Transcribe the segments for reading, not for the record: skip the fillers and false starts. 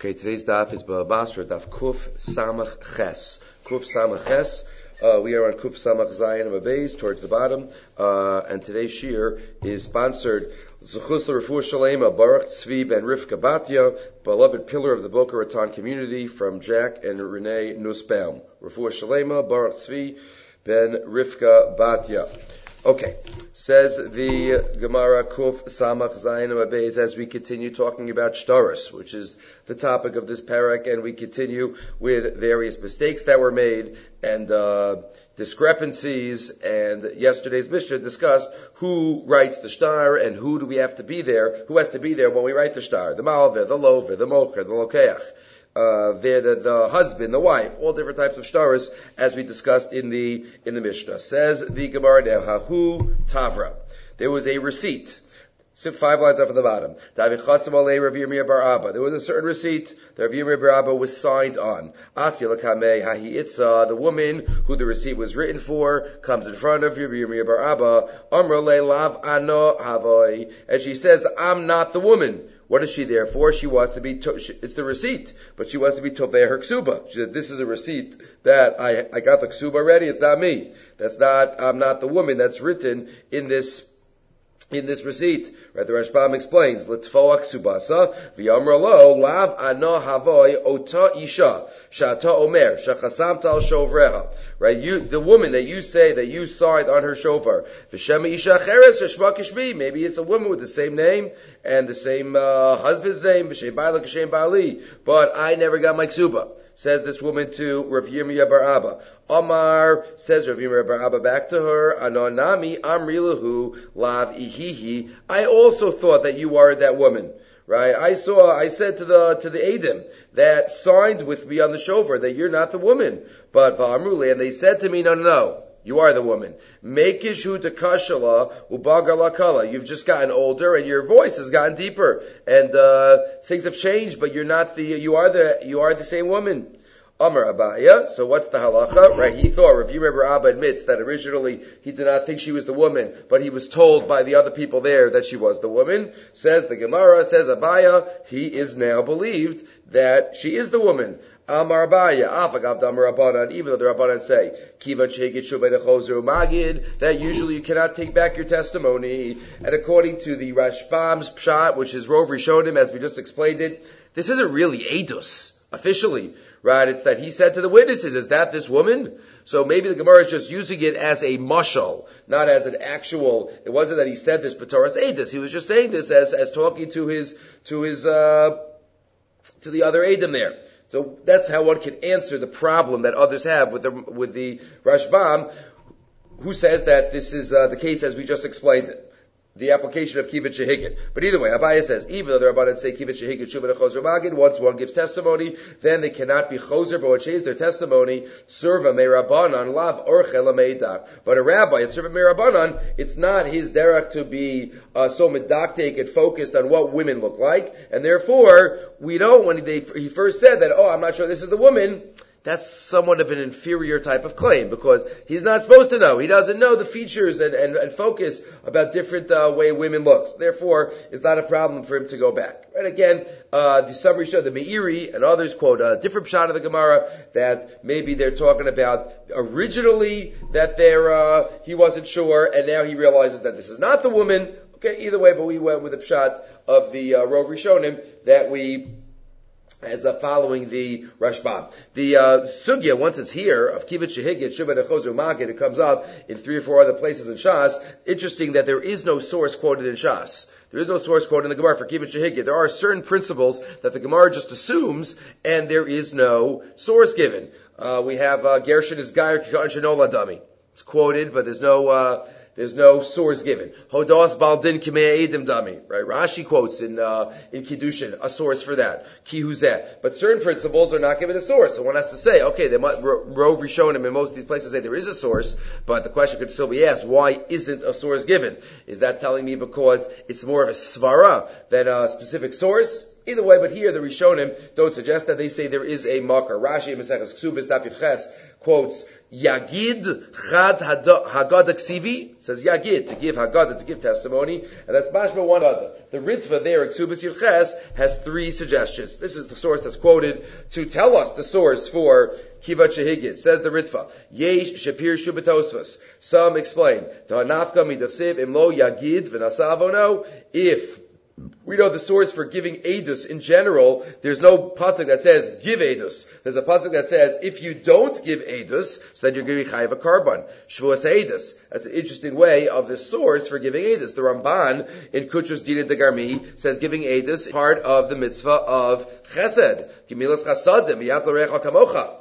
Okay, today's daf is Basra, daf Kuf Samach Ches. Kuf Samach Ches. We are on Kuf Samach Zayin Abayz towards the bottom, and today's shir is sponsored Zechus L'Refuah Shalema Baruch Tzvi Ben Rivka Batya, beloved pillar of the Boca Raton community, from Jack and Renee Nussbaum. Refuah Shalema Baruch Tzvi Ben Rivka Batya. Okay, says the Gemara Kuf Samach Zayin Abayz, as we continue talking about shtaris, which is the topic of this parak, and we continue with various mistakes that were made and discrepancies. And yesterday's Mishnah discussed who writes the shtar and who do we have to be there, who has to be there when we write the shtar, the malveh, the lover, the mocher, the lokeach. The husband, the wife, all different types of shtaris, as we discussed in the Mishnah. Says the Gemara now, Hahu Tavra. There was a receipt. 5 lines up at the bottom. There was a certain receipt that Rav Yirmiyah bar Abba was signed on. The woman who the receipt was written for comes in front of Rav Yirmiyah bar Abba, and she says, I'm not the woman. What is she there for? She wants to be, it's the receipt, but she wants to be toveh her ksuba. She said, this is a receipt that I got the ksuba already, it's not me. I'm not the woman that's written in this receipt. Right, the Rashbam explains, L'tfoa ksubasa, v'yamra lo, lav ano havoy ota isha, shata omer, shachasamta al shovreha. Right, the woman that you say that you signed on her shofar, v'shema isha cheres, sheshma kishmi, maybe it's a woman with the same name, and the same husband's name, v'shem ba'ala k'shem ba'ali, but I never got my ksuba. Says this woman to Rav Yirmiyah bar Abba. Amar, says Rav Yirmiyah bar Abba back to her, Anonami amri lahu lav ihihi. I also thought that you are that woman. Right? I said to the Eidim that signed with me on the shofar that you're not the woman. But va'amruli, and they said to me, no. You are the woman. Mekishu dekashala ubagala kala. You've just gotten older and your voice has gotten deeper, and things have changed. But you are the same woman. Amar Abaya. So what's the halacha? Right? He thought, Rav Yirmiyah bar Abba admits that originally he did not think she was the woman, but he was told by the other people there that she was the woman. Says the Gemara, says Abaya, he is now believed that she is the woman. Amar Abaya, Afagav Damar Rabbanan, even though the Rabbanan say, Kiva Chegit Shubay Chozer Magid, that usually you cannot take back your testimony. And according to the Rashbam's Pshat, which is Rov Rishonim, as we just explained it, this isn't really Eidos, officially. Right? It's that he said to the witnesses, is that this woman? So maybe the Gemara is just using it as a mashal, not as an actual, it wasn't that he said this B'Torah's Eidos. He was just saying this as talking to the other Eidim there. So that's how one can answer the problem that others have with the Rashbam, who says that this is the case as we just explained it. The application of Kivat Shehigit. But either way, Abaya says, even though the Rabbanan say Kivat Shehigit Shuvah Chozer Magid, once one gives testimony, then they cannot be Chozer, but what changes their testimony, Serva Me Rabbanan, Lav Orchel Meidach. But a rabbi, it's Serva Me Rabbanan, it's not his derech to be so medactic and focused on what women look like, and therefore, we don't, when he first said that, I'm not sure this is the woman, that's somewhat of an inferior type of claim, because he's not supposed to know. He doesn't know the features and focus about different way women look. Therefore, it's not a problem for him to go back. Right? Again, the summary show, the Meiri and others quote a different shot of the Gemara that maybe they're talking about originally that he wasn't sure, and now he realizes that this is not the woman. Okay, either way, but we went with the shot of the Rov Rishonim that we as following the Rashbam. The sugya, once it's here, of Kivat Shehigit, Shuvah Nechozer Magid, it comes up in 3 or 4 other places in Shas. Interesting that there is no source quoted in Shas. There is no source quoted in the Gemara for Kivat Shehigit. There are certain principles that the Gemara just assumes, and there is no source given. We have Gershon is Gair K'Kan Shenola Dami. It's quoted, but there's no source given. Hodas Baldin Kimei Edim Dami. Right? Rashi quotes in Kiddushin a source for that. Ki Huzeh. But certain principles are not given a source. So one has to say, okay, they might Rov Rishonim in most of these places say there is a source, but the question could still be asked, why isn't a source given? Is that telling me because it's more of a svara than a specific source? Either way, but here the Rishonim don't suggest that. They say there is a makar. Rashi Maseches Ksubis Daf Yud Ches quotes Yagid Chad Haggadah Ksivi, says Yagid, to give Haggadah, to give testimony, and that's mashma one Haggadah. The Ritva there, Ksubis Yud Ches, has three suggestions. This is the source that's quoted to tell us the source for Kivat Shehigid. Says the Ritva, Yesh Shapir Shubetosvas. Some explain, Ta'anafka Midachsiv Imlo Yagid V'nasavono, if we know the source for giving edus in general, there's no pasuk that says give edus. There's a pasuk that says if you don't give edus, so then you're giving chayav a karban. Shvuas edus. That's an interesting way of the source for giving edus. The Ramban in Kuchus Dina Degarmi says giving edus is part of the mitzvah of chesed. Gemilas chasadim v'yat l'recha kamocha.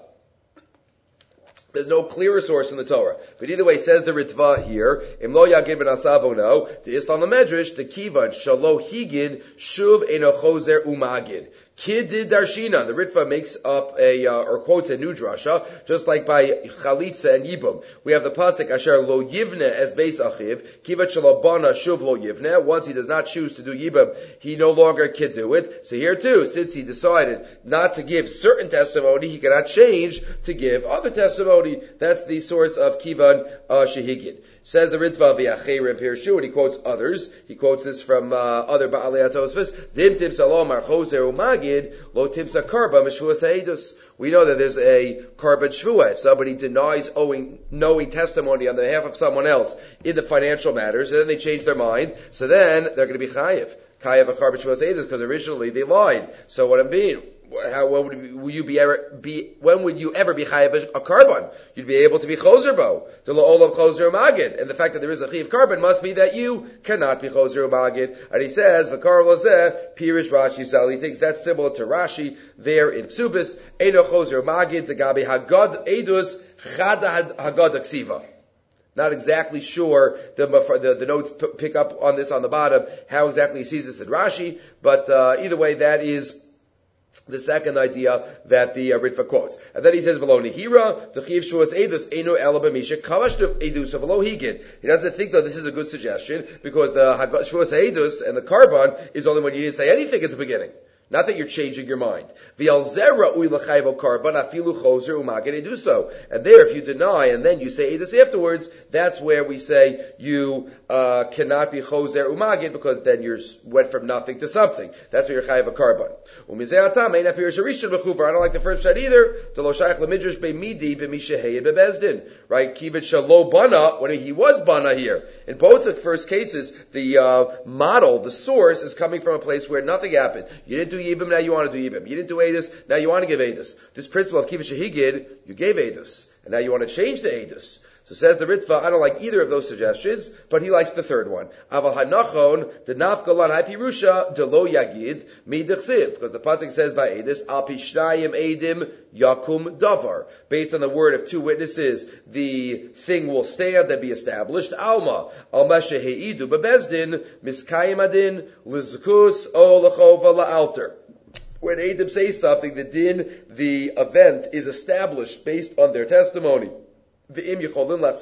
There's no clearer source in the Torah. But either way, says the Ritva here, Im lo yagid ben asavono, the Islam Medrash, the Kivad, shalo higid, shuv eno chozer umagid. Kidid Darshina. The Ritva makes up or quotes a new drasha, just like by Chalitza and Yibum. We have the pasuk Asher lo yivne as beis achiv, kivat shalabana shuv lo yivne. Once he does not choose to do Yibum, he no longer can do it. So here too, since he decided not to give certain testimony, he cannot change to give other testimony. That's the source of Kivan Shehigid. Says the Ritva v'acherim Pirshu, and he quotes others. He quotes this from other Ba'alei HaTosfos. Dim timsa lomar choser umagid lo timsa karba mishvuas ha'edus. We know that there's a karban shvua. If somebody denies knowing testimony on behalf of someone else in the financial matters, and then they change their mind, so then they're going to be chayiv. Chayiv a karban shvuas ha'edus, because originally they lied. So what I mean, when would you ever be chayav a carbon? You'd be able to be choser bo, the la'olav choser umagid. And the fact that there is a chayav carbon must be that you cannot be choser umagid. And he says, v'kar lazeh, pirish Rashi sal. He thinks that's similar to Rashi there in Ksubis, eino choser umagid, tagabi hagad edus, chada hagad ksiva. Not exactly sure. The notes pick up on this on the bottom, how exactly he sees this in Rashi, but either way, that is the second idea that the Ritva quotes. And then he says, V'lo nihira, t'chiv shuas edus, eno ela b'misha, kavash edus of v'lo higid. He doesn't think that this is a good suggestion, because the shuas edus and the karban is only when you didn't say anything at the beginning. Not that you're changing your mind. And there, if you deny and then you say edus afterwards, that's where we say you cannot be choser umagid, because then you went from nothing to something. That's where you're chayav a karban. I don't like the first shot either. Right? Kivet shalo bana, when he was bana here. In both the first cases, the model, the source, is coming from a place where nothing happened. You didn't do Yibam, now you want to do Yibam. You didn't do Edus, now you want to give Edus. This principle of Kiva Shehigid, you gave Edus, and now you want to change the Edus. So says the Ritva, I don't like either of those suggestions, but he likes the third one. Aval hanachon, the nafgalan ha'pirusha, de lo yagid, mi dechsiv. Because the pasuk says by Edus, al pishnayim edim yakum davar. Based on the word of two witnesses, the thing will stand and be established. Alma, al meshe heidu bebezdin, miskayim adin, lizkus o lechova la'alter. When Edim say something, the din, the event, is established based on their testimony. And if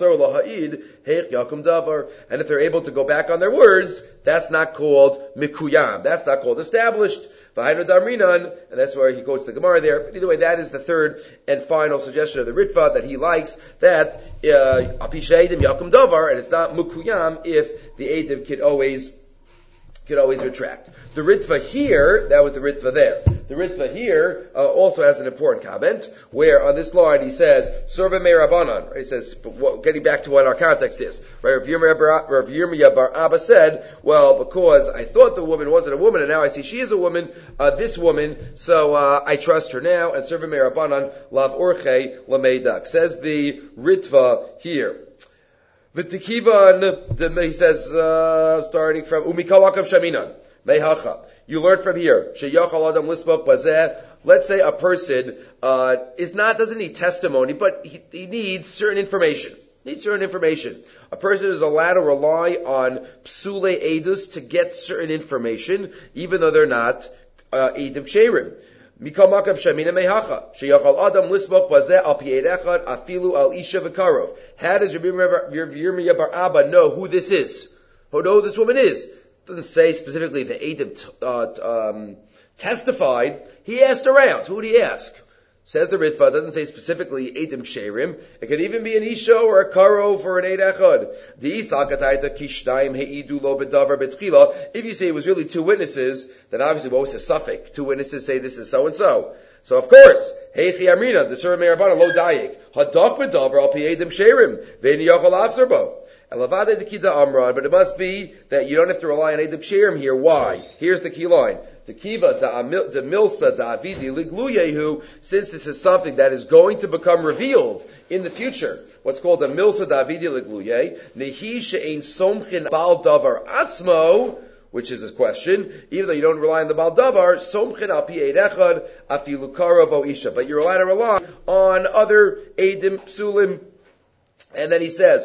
they're able to go back on their words, that's not called mikuyam. That's not called established. And that's where he quotes the Gemara there. But either way, that is the third and final suggestion of the Ritva, that he likes, that apisha yakum davar, and it's not mikuyam if the Edim could always retract. The Ritva here, that was the Ritva there. The Ritva here also has an important comment, where on this line he says, Surva me Rabbanan. Right? He says, getting back to what our context is. Right? Rav Yirmiyah bar Abba said, well, because I thought the woman wasn't a woman, and now I see she is a woman, this woman, so I trust her now, and Surva me Rabbanan, lav orche lameidak. Says the Ritva here. V'tikivan, he says, starting from umikawakav shaminan mehacha. You learn from here. Sheyachal adam lispok bazeh. Let's say a person doesn't need testimony, but he needs certain information. A person is allowed to rely on psule edus to get certain information, even though they're not edim sherim. Mikal makam shamina mehacha sheyachal adam lismok bazeh al pied echad afilu al isha v'karov. How does Rav Yirmiyah bar Abba know who this is? Who this woman is? doesn't say specifically the Eidim testified. He asked around. Who did he ask? Says the Ritva, it doesn't say specifically Eidim Sherim. It could even be an Isha or a Karov or an Eid Echad. If you say it was really two witnesses, then obviously what was the suffix? Two witnesses say this is so and so. So of course, Heichi Amrina, the Surah Me'arabana, Lo Dayik, Hadak B'davar al Pi Eidim Sherim, Ve'ni Yachal Avzerbo. But it must be that you don't have to rely on Eidim Sherim here. Why? Here's the key line. Tekiva da milsa da avidi ligluyehu, since this is something that is going to become revealed in the future, what's called a milsa da avidi ligluye, nehi she'ein somchin bal davar atzmo, which is his question, even though you don't rely on the bal davar, somchin al pi eid echad afilu karav o isha, but you're allowed to rely on other eidim psulim. And then he says,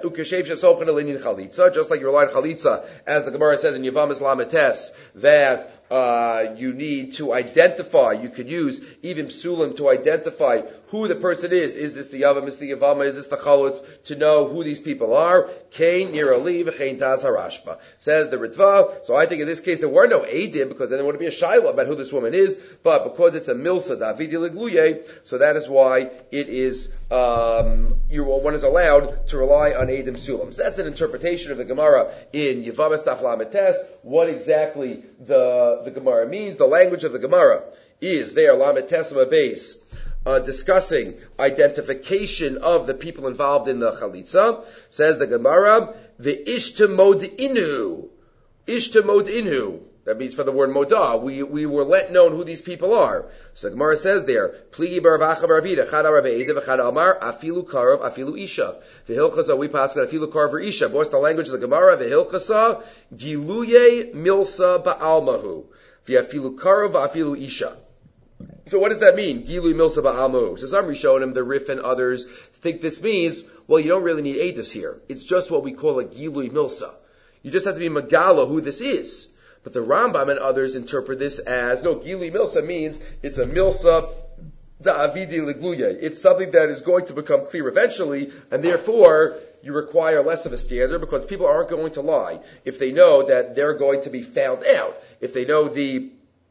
just like you rely on chalitza, as the Gemara says in Yavamas Lametes, that you need to identify, you could use even psulim to identify who the person is. Is this the Yavam, is the Yavama, is this the Chalutz, to know who these people are. Kain nirali v'chein tas harashba. Says the Ritva. So I think in this case there were no Eidim, because then there wouldn't be a Shaila about who this woman is, but because it's a Milsa Davidi Legluye, so that is why it is, one is allowed to rely on Eidim Psulim. So that's an interpretation of the Gemara in Yavamas Daf Lametes. What exactly the Gemara means, the language of the Gemara is there, Lametes base, discussing identification of the people involved in the Chalitza. Says the Gemara, the Ishtamod Inu. Ishtamod Inu. That means for the word modah, we were let known who these people are. So the Gemara says there, Pligi baravacha baravida, chada rabeida, v'chada amar, afilu karav, afilu isha. V'hilchasa, we pass on afilu karav or isha. What's the language of the Gemara? V'hilchasa, giluye milsa ba'almahu. V'afilu karav, afilu isha. So what does that mean? Gilu milsa ba'almahu. So some Rishonim, the Rif and others, think this means, well, you don't really need edus here. It's just what we call a gilu milsa. You just have to be megala who this is. But the Rambam and others interpret this as, no, Gili Milsa means it's a Milsa Da'avidi Ligluye. It's something that is going to become clear eventually, and therefore you require less of a standard because people aren't going to lie if they know that they're going to be found out. If they know the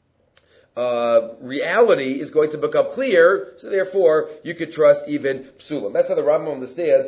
reality is going to become clear, so therefore you could trust even Psulim. That's how the Rambam understands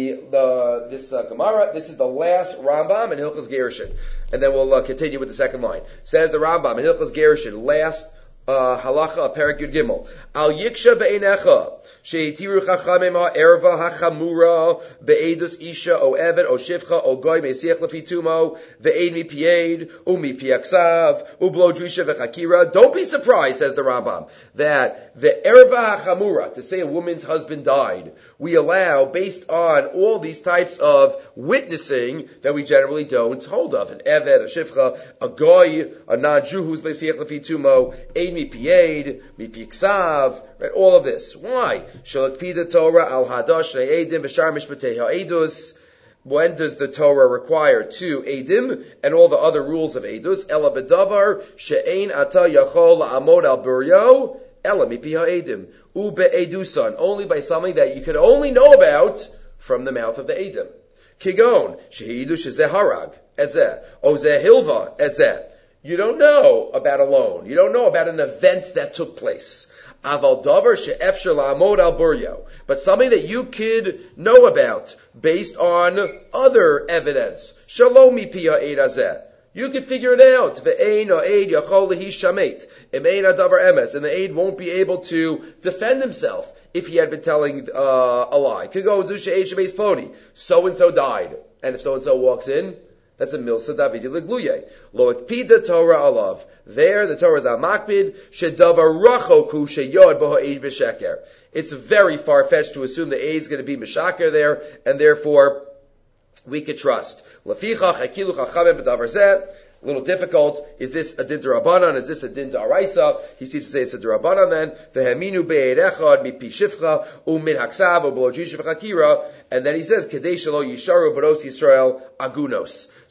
this Gemara. This is the last Rambam in Hilchos Gerushin. And then we'll continue with the second line. Says the Rambam in Hilchos Gerushin, last halacha of Perek Yud Gimel. Al yiksha be'einecha. Sheitiru chachamim ha'erva hachamura be'edus isha o evet o shivcha o goy me'siach lefitumo ve'ed mi pied u mi piaksav ublo drisha v'chakira. Don't be surprised, says the Rambam, that the erva hachamura, to say a woman's husband died, we allow based on all these types of witnessing that we generally don't hold of. An evet, a shivcha, a goy, a non-Jew who's me'siach lefitumo, ed mi pied, mi piaksav, right? All of this. Why? Shalakpida Torah al Hadash Eidim B'Shar Mishpatei Ha'edus. When does the Torah require two Eidim and all the other rules of Edus? Ela B'Davar She'ein Ata Yachol La'amod Al Buryo Ela Mipi Ha'edim U Be'edusan. Only by something that you can only know about from the mouth of the Eidim. Kigon She'idu Shezeh Harag Etzeh O Zeh Hilva Etzeh. You don't know about a loan. You don't know about an event that took place. Aval davar she'efshar la'amod al buryo, but something that you could know about based on other evidence. Shalom mipia eid hazeh. You could figure it out. Ve'ein ha'eid yachol lehi shamet. Emein ha'davar emes, and the aid won't be able to defend himself if he had been telling a lie. Could go zu she'eid shemeis ploni. So and so died, and if so and so walks in, that's a milsa davidi legluye. Lo ekpida Torah alav. There, the Torah is al-makpid, shedavar rachoku sheyod b'ha'eid b'sheker. It's very far-fetched to assume the aid is going to be mishaker there, and therefore, we could trust. Lafichach hakilu chachamim b'davar zeh. A little difficult. Is this a din d'Rabbanan? Is this a din d'Araisa? He seems to say it's a d'Rabbanan then. V'heminu be'ed echad mipi shifcha u'min haksav u'b'lo jisha v'chakira. And then he says, Kadei shelo yisharu baros Yisrael agunos.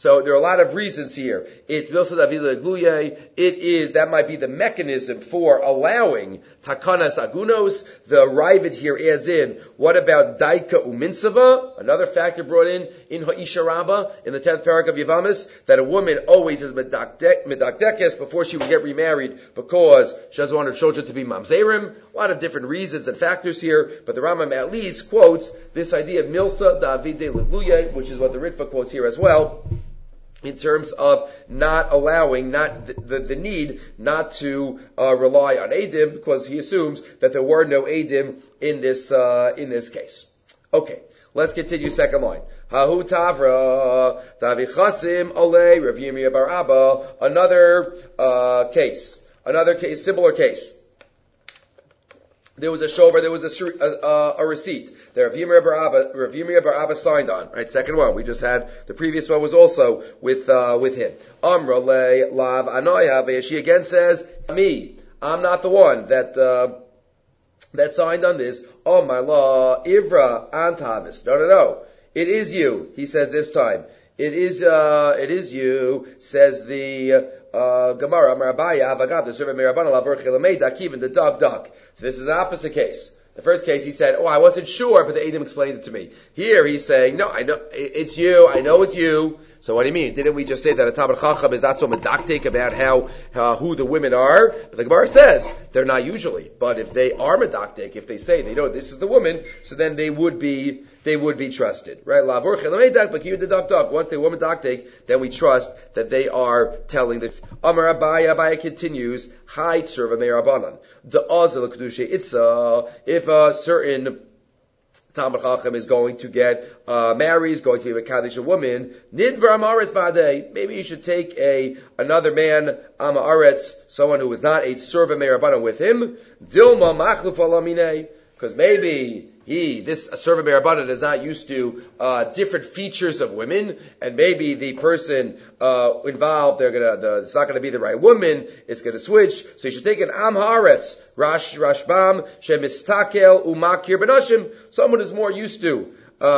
So there are a lot of reasons here. It's Milsa Davila Gluye. That might be the mechanism for allowing Takanas Agunos. The Ravid here adds in, what about Daika Uminsava? Another factor brought in Ha'isha Rabbah, in the 10th parak of Yavamis, that a woman always is medakdekes before she would get remarried because she doesn't want her children to be mamzerim. A lot of different reasons and factors here, but the Rambam at least quotes this idea of Milsa Davide Legluye, which is what the Ritva quotes here as well, in terms of not allowing, not the need not to rely on Eidim, because he assumes that there were no Eidim in this case. Okay, let's continue second line. Hahu Tavra, Tavichasim Ole, Rav Yirmiyah bar Abba, another case, similar case. There was a shover, there was a receipt that Rav Yirmiyah bar Abba signed on. Right, second one. We just had, the previous one was also with him. Amra le lav anoya. She again says, me, I'm not the one that signed on this. Oh my law, Ivra Antavis. No. It is you, he says this time. It is you, says the Gemara, Marabaya, Avagav, the servant Merabana, Lavur Chilamei, Dakiv, and the dog. So this is an opposite case. The first case he said, I wasn't sure, but the Edom explained it to me. Here he's saying, no, I know, it's you, I know it's you. So what do you mean? Didn't we just say that a Talmud Chacham is not so medactic about who the women are? But the Gemara says, they're not usually. But if they are medactic, if they say they know this is the woman, so then they would be trusted. Right? Once they were medactic, then we trust that they are telling the Amar Abaya continues, Hi Tzurva Meirabanan. If a certain Talmud Chacham is going to get married, is going to be a Kaddish a woman, Nidvar Amaretz Ba'adei, maybe you should take another man, Amaretz, someone who is not a Tzurva Meirabanan with him, Dilma Machluf Alaminei, because maybe this servant Merabbanan is not used to different features of women, and maybe the person involved, it's not going to be the right woman, it's going to switch. So you should take an Am Haaretz, Rashbam, Shemistakel, Umakir Benashim, someone who's more used to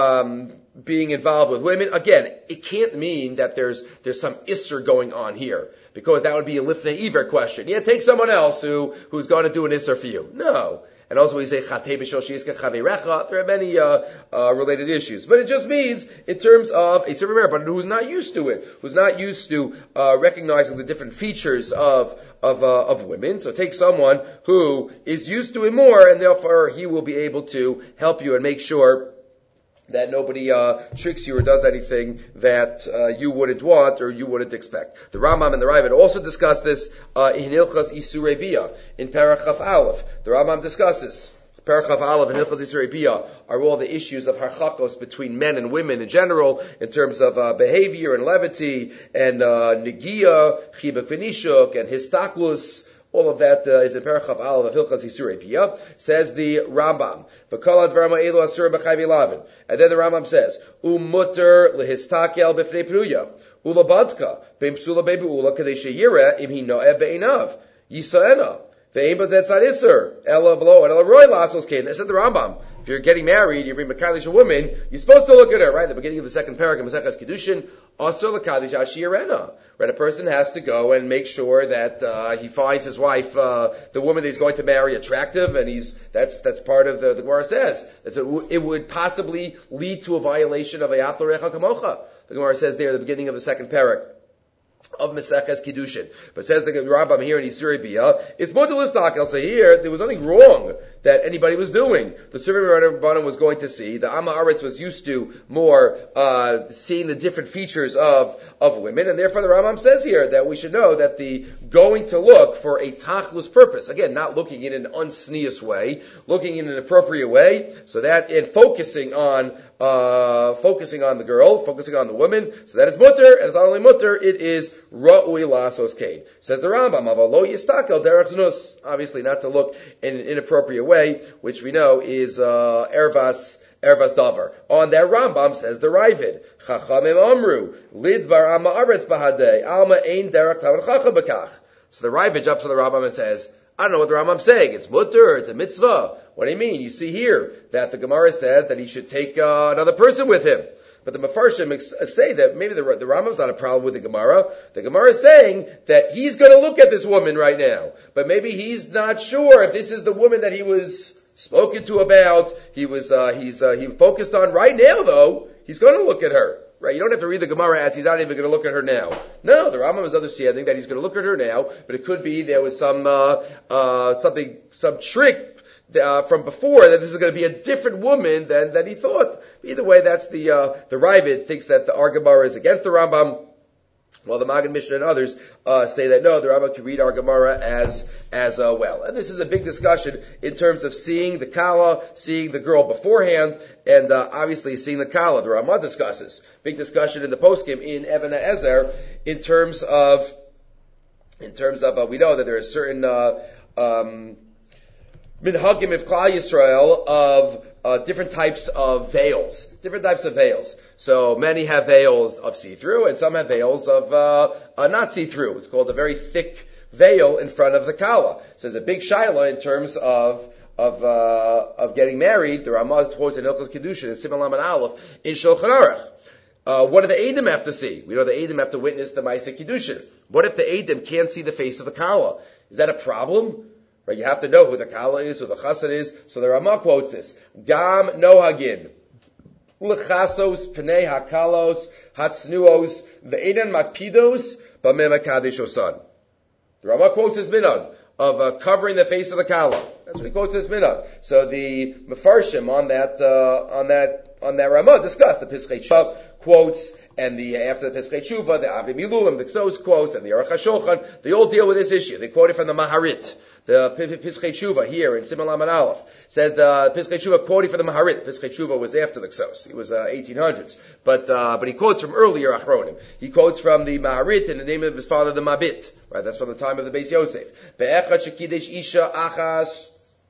being involved with women. Again, it can't mean that there's some Isser going on here, because that would be a Lifnei Iver question. Yeah, take someone else who's going to do an Isser for you. No. And also we say Chatei B'Shol Sheyiska Chavirecha. There are many related issues, but it just means in terms of a servant Merabbanan who's not used to it, who's not used to recognizing the different features of women. So take someone who is used to it more, and therefore he will be able to help you and make sure that nobody tricks you or does anything that you wouldn't want or you wouldn't expect. The Rambam and the Ravid also discuss this in Hilchas Isurei Bia, in Parachaf Aleph. The Rambam discusses Parachaf Aleph and Hilchas Isurei Bia are all the issues of harchakos between men and women in general, in terms of behavior and levity and negia, chibuk v'nishuk, and histaklus. All of that is in Parachav Aleph of Hilchas Isurei Bia. Says the Rambam, V'kol advarim ha'elu asur b'chai v'lavin. And then the Rambam says, Umutter lehistakel b'fnei pruya, ulabadka, b'im psula be'bu'ula, kadei sheyireh im hi no'eh be'inav, yisa'ena, ve'im bazet tzad iser, ela v'lo, and ela roi lasos kein. That said the Rambam. If you're getting married, you're being Makadish a woman, you're supposed to look at her, right? At the beginning of the second paragraph of Maseches Kiddushin, Asur l'Kadish Ashirena. Right? A person has to go and make sure that he finds his wife, the woman that he's going to marry, attractive, and that's part of the Gemara says. It would possibly lead to a violation of Ayat L'Recha Kamocha. The Gemara says there at the beginning of the second paragraph of Maseches Kiddushin. But says the Rambam here in Isurei Bia, it's modelistak. So here, there was nothing wrong that anybody was doing. The servant Merabbanan was going to see. The Am Haaretz was used to more seeing the different features of women, and therefore the Rambam says here that we should know that the going to look for a tachlus purpose, again, not looking in an unsneous way, looking in an appropriate way, so that in focusing on the girl, focusing on the woman, so that is mutter, and it's not only mutter, it is ra'ui lasos kain. Says the Rambam, avalo yistakel derech znus, obviously not to look in an inappropriate way, which we know is ervas davar. On that Rambam says the Ravid, Chachamim Amru, Lidvar Ama Aretz Bahadei, Alma Ein Derech Talmud Chacham B'kach. So the Ravid jumps to the Rambam and says, I don't know what the Rambam's saying. It's mutter, it's a mitzvah. What do you mean? You see here that the Gemara said that he should take another person with him. But the Mefarshim say that maybe the Rambam's not a problem with the Gemara. The Gemara is saying that he's going to look at this woman right now, but maybe he's not sure if this is the woman that he was spoken to about. He focused on right now, though. He's going to look at her. Right, you don't have to read the Gemara as he's not even going to look at her now. No, the Rambam is understanding that he's going to look at her now, but it could be there was some trick from before that this is going to be a different woman than he thought. Either way, that's the Ravid thinks that our Gemara is against the Rambam, while the Magen Mishnah and others say that no, the Rambam can read our Gemara as well. And this is a big discussion in terms of seeing the Kala, seeing the girl beforehand, and obviously seeing the Kala. The Rambam discusses. Big discussion in the poskim in Even HaEzer in terms of we know that there are certain minhagim of Klal Yisrael of different types of veils. So many have veils of see-through, and some have veils of not see-through. It's called a very thick veil in front of the Kala. So there's a big shaila in terms of getting married. The Ramah quotes in Hilchos Kedushin in Siman Lamed Aleph in Shulchan Aruch. What do the Eidim have to see? We know the Eidim have to witness the Ma'aseh Kiddushin. What if the Eidim can't see the face of the Kala? Is that a problem? Right, you have to know who the Kala is, who the Chassid is. So the Ramah quotes this. Gam nohagin. L'chasos pnei hakalos hatznuos ve'enan makpidos b'meh makadesh osan. The Ramah quotes this minhag of covering the face of the Kala. That's what he quotes this minhag. So the Mefarshim on that Ramah discussed the Piskei Tshuva quotes, and after the Piskei Tshuva, the Avnei Miluim, the Ksos quotes, and the Aruch HaShulchan, they all deal with this issue. They quote it from the Maharit. The Piskei Tshuva here in Siman Lamed Aleph says the Piskei Tshuva quoting from the Maharit. Piskei Tshuva was after the Ksos. It was 1800s. But he quotes from earlier Achronim. He quotes from the Maharit in the name of his father, the Mabit. Right, that's from the time of the Beis Yosef. Be'echad shekidesh isha achas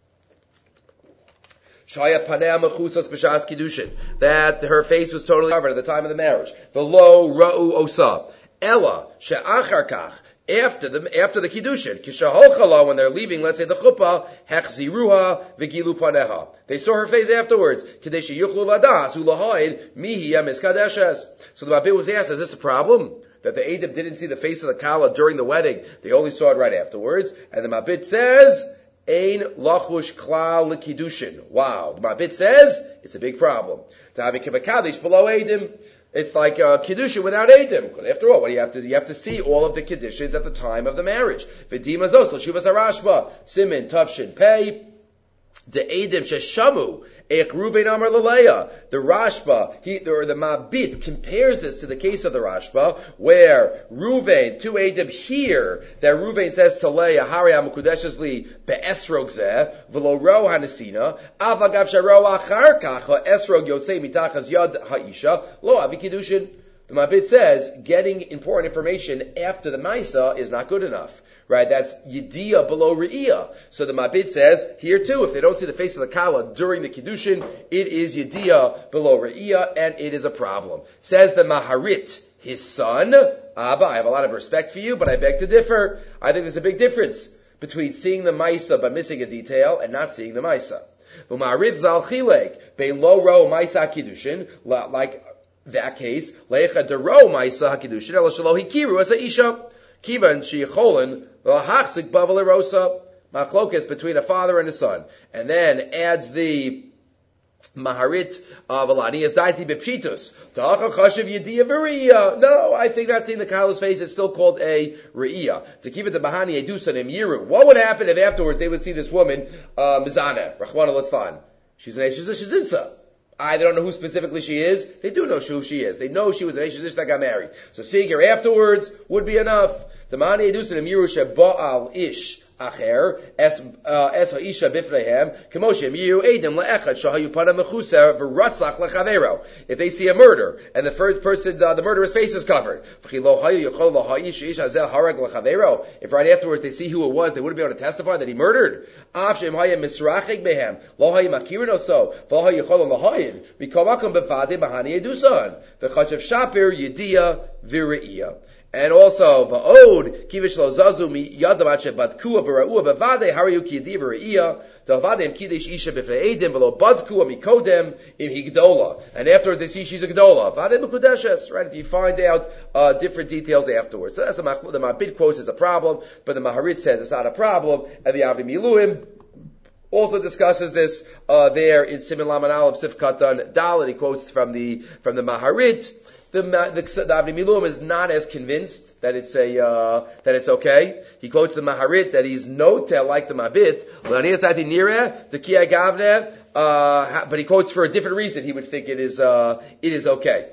Shaya panea mechusas b'shas kiddushin. That her face was totally covered at the time of the marriage. V'lo ra'u osa. Ella she'achar kach. After the kiddushin, kishaholchala, when they're leaving, let's say the chuppah, hechziruha v'gilu paneha. They saw her face afterwards. Kadeshi yuchlu vadas ulahoid mihiya miskadeshes. So the Mabit was asked, is this a problem? That the Eidim didn't see the face of the Kala during the wedding. They only saw it right afterwards. And the Mabit says, Ein lachush klal l'kiddushin. Wow. The Mabit says, it's a big problem. Ta'avi kivakadish below Eidim. It's like kiddushin without Eidim. Because after all, what do you have to do? You have to see all of the kiddushin at the time of the marriage. V'dima zos, l'shuvas harashba, simin, tavshin, pei, the Eidim sheshamu, Eich Ruvain Amar Laleya. The Rashba, the Mabit compares this to the case of the Rashba, where Ruvain, two Eidim hear that Ruvain says to Leah, Hari HaMekudeshes Li be'esrog zeh, v'lo ro hanesina, avagav sharo achar kach ha'esrog yotzei mitachas yad ha'isha, lo avi kiddushin. The Mabit says, getting important information after the Maisa is not good enough. Right, that's Yediyah below Re'iyah. So the Mabit says, here too, if they don't see the face of the Kala during the Kiddushin, it is Yediyah below Re'iyah, and it is a problem. Says the Maharit, his son, Abba, I have a lot of respect for you, but I beg to differ. I think there's a big difference between seeing the Maisa but missing a detail and not seeing the Maisa. The Maharit Zal Chilek, Bein Lo Ro Maisa Kiddushin, like that case, Leicha de Ro Maisa HaKiddushin, Ela Shalo Hikiru as a Isha. Kivan Sheyicholin L'Hachzik Bavel Erosa. Machlokes between a father and a son, and then adds the Maharit of Alani as Daiti Bepshitus. Ta'acha Chashiv Yediyah V'Re'iyah. No, I think not seeing the Kala's face is still called a Re'iyah. To keep it the Bahani Edusa Im Yiru. What would happen if afterwards they would see this woman Mizana Rachmana Litzlan? She's an Eishes Shizitza. They don't know who specifically she is. They do know who she is. They know she was an Eishes that got married. So seeing her afterwards would be enough. Tamani Edusa Im Yiru Sheba'al Ish Acher es ha'isha bifneihem k'moshe miyu edim le'echad shahayu pana mechusa v'ratzach lechavero. If they see a murder and the first person, the murderer's face is covered, if right afterwards they see who it was, they wouldn't be able to testify that he murdered. Af shem hayem misrachik behem lo hayem akirin oso v'lo hayechol lahayin mikomakom bevade mahani edusan v'chachav shapir yediyah v're'iyah. And also, va'od, kivish lo zazu mi yadam ache badkua v'ra'ua bevade, hariyu ki yadi v'ra'iyah, Davadem kidesh isha b'fnei edim v'lo badkua mikodem im higdola. And after they see she's a gdola. Vadem b'kudeshes, right? If you find out different details afterwards. So that's the Mabit quotes is a problem, but the Maharit says it's not a problem, and the Avnei Miluim also discusses this there in Siman Laman Aleph Sif Katan Dalet. He quotes from the Maharit. The Avnei Miluim is not as convinced that it's okay. He quotes the Maharit that he's notel like the Mabit, but he quotes for a different reason. He would think it is okay.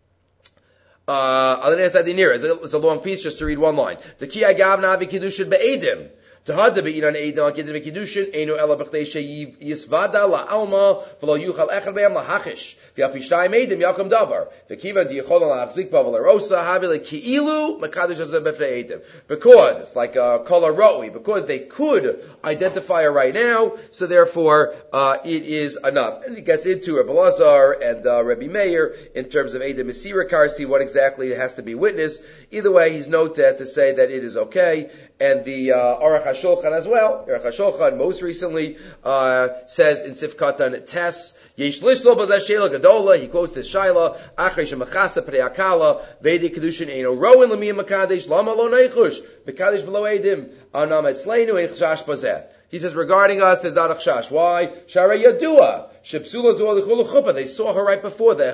It's a long piece just to read one line. The Kiyai Gavna v'Kiddushin be'edim. Tahada be'inan edim al-Kiddushin v'Kiddushin einu ela b'chdei sheyisvada la'alma v'lo yuchal echad be'am lahachish. Because it's like color roi, because they could identify her right now, so therefore it is enough. And he gets into Rebbe Lazar and Rebbe Meir in terms of Edom Mesira Karsi, what exactly has to be witnessed. Either way, he's noted to say that it is okay. And the Aruch HaShulchan as well. Aruch HaShulchan most recently says in Sif Katan Tes, Yesh Lishlo Bazeh Sheila Gadola, he quotes this Shaila, Achrei Shemachasa Pnei Akala, Vedi Kedushin Eino Roin Lamiyam Makadesh, Lama Lo Neichush, Mekadesh Below Edim, Anam Etzleinu Ein Chashash Bazeh. He says, regarding us, there's not a chash. Why? Sharei Yadua, Shepsula Zual L'chulu Chuppah. They saw her right before the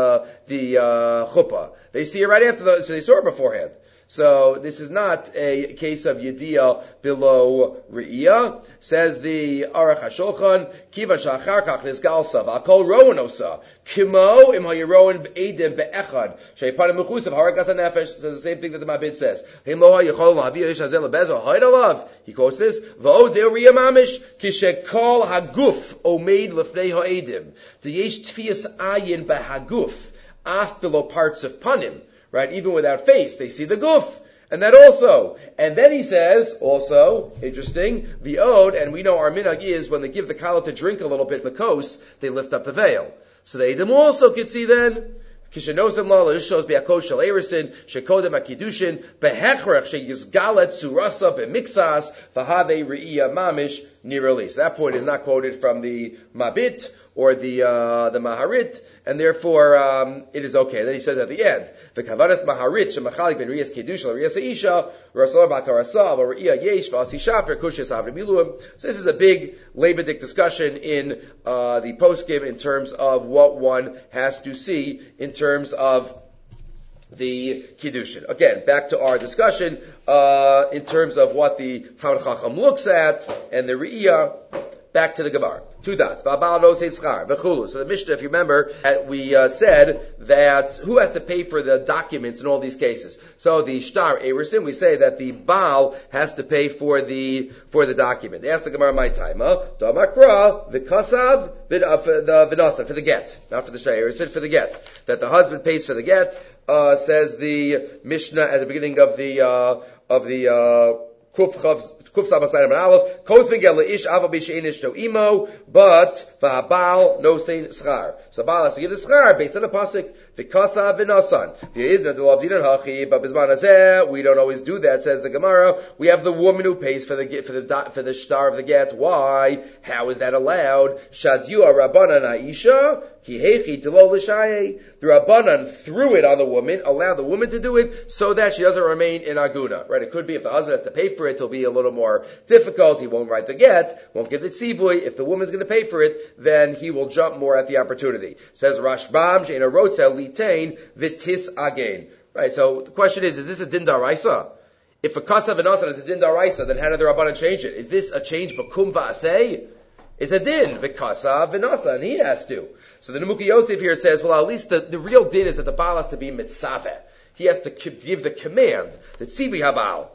Chuppah. They see her right after so they saw her beforehand. So this is not a case of Yediyah below Re'iyah. Says the Aruch HaShulchan, Kivan Shachar Kach Nizgalsa, V'akol Roanosa, Kimo Im HaYeroin B'edim Be'echad, Sheipanim Mechusav, Haragas HaNefesh, says the same thing that the Mabit says. Him Lo HaYechol L'Haviyah Ish Hazel Lebezo, Haidalav, he quotes this, V'od Zeu Re'iyah Mamish, Kishekol Haguf, Omeid Lefnei HaEdim, T'yesh Tfias Ayin B'Haguf, Af below parts of Panim, right? Even without face, they see the guf. And that also. And then he says, also, interesting, the ode, and we know our minhag is when they give the kala to drink a little bit from the coast, they lift up the veil. So the Edom also could see then, Kishanosem la l'ishos be'akos shel erisin, shekodem ha'kiddushin, behechrech sheyizgalet surasa be'mixas, v'havei re'iyah mamish nirali. So that point is not quoted from the Mabit or the Maharit, and therefore it is okay. Then he says at the end, the kavanas Maharit shemachalik ben riyas kedusha riyas isha rasalar batarasa v'riyah yesh v'asisha perkushis avnei miluim. So this is a big Leibedik discussion in the poskim in terms of what one has to see in terms of the Kiddushin. Again, back to our discussion in terms of what the Talmid Chacham looks at and the Re'iyah. Back to the Gemara. 2 dots. So the Mishnah, if you remember, we said that who has to pay for the documents in all these cases? So the Shtar Erisin, we say that the Baal has to pay for the document. They ask the Gemara, my time, the Makra, the Kasav, the Vinasa, for the get. Not for the Shtar Erisin, for the get. That the husband pays for the get, says the Mishnah at the beginning of the Kuf Sabasayim and Aleph, Kos V'gel Ish Ava B'Sheinish To Imo, but V'Habal No Sein Schar. So Baal has to give the Schar based on the pasuk V'Kasa V'Nasan. But Bizman Hazeh, we don't always do that. Says the Gemara. We have the woman who pays for the shtar of the get. Why? How is that allowed? Shadyu Rabbanan Aisha Ki Hechi Delo L'Shaye. The Rabbanan threw it on the woman, allowed the woman to do it, so that she doesn't remain in Aguna. Right? It could be if the husband has to pay for it, it'll be a little more difficult. He won't write the get, won't give the tzivui. If the woman's going to pay for it, then he will jump more at the opportunity. Says Rashbam Sheina Rotzel Litain Vitis Again. Right. So the question is this a din daraisa? If a kasav and asan is a din daraisa, then how did the Rabbanan change it? Is this a change b'kum v'aseh? It's a din v'kasav v'nasa, and he has to. So the Nemuki Yosef here says, well, at least the real din is that the Baal has to be mitzaveh. He has to give the command, the tzivi habal.